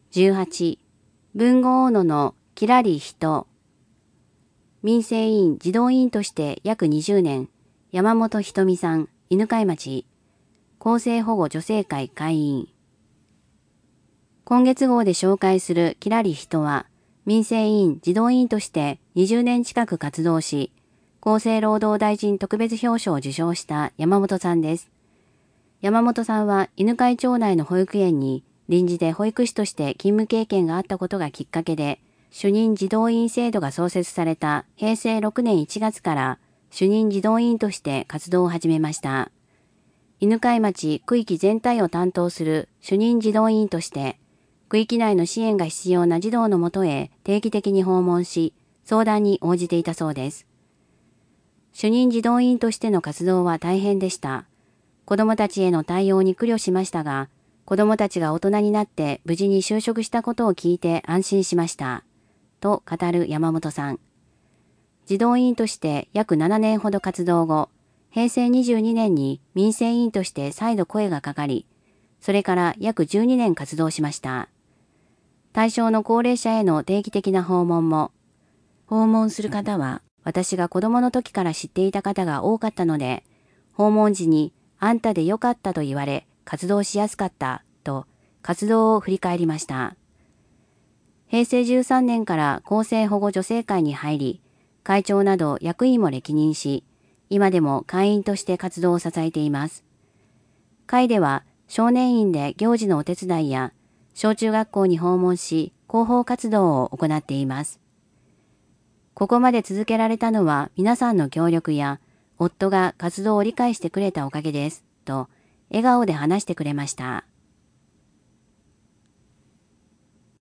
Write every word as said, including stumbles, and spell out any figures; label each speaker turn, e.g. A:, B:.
A: じゅうはち、文豪大野のきらり人。民生委員児童委員として約にじゅうねん、山本ひとみさん、犬飼町。厚生保護女性会会員。今月号で紹介するきらり人は、民生委員児童委員としてにじゅうねん近く活動し、厚生労働大臣特別表彰を受賞した山本さんです。山本さんは犬飼町内の保育園に臨時で保育士として勤務経験があったことがきっかけで、主任児童委員制度が創設されたへいせいろくねんいちがつから主任児童委員として活動を始めました。犬飼町区域全体を担当する主任児童委員として、区域内の支援が必要な児童のもとへ定期的に訪問し、相談に応じていたそうです。主任児童委員としての活動は大変でした。子どもたちへの対応に苦慮しましたが、子どもたちが大人になって無事に就職したことを聞いて安心しました。と語る山本さん。児童委員として約ななねんほど活動後、へいせいにじゅうにねんに民生委員として再度声がかかり、それから約じゅうにねん活動しました。対象の高齢者への定期的な訪問も、訪問する方は私が子供の時から知っていた方が多かったので、訪問時にあんたでよかったと言われ活動しやすかったと活動を振り返りました。へいせいじゅうさんねんから厚生保護女性会に入り、会長など役員も歴任し、今でも会員として活動を支えています。会では少年院で行事のお手伝いや、小中学校に訪問し、広報活動を行っています。ここまで続けられたのは皆さんの協力や、夫が活動を理解してくれたおかげです、と笑顔で話してくれました。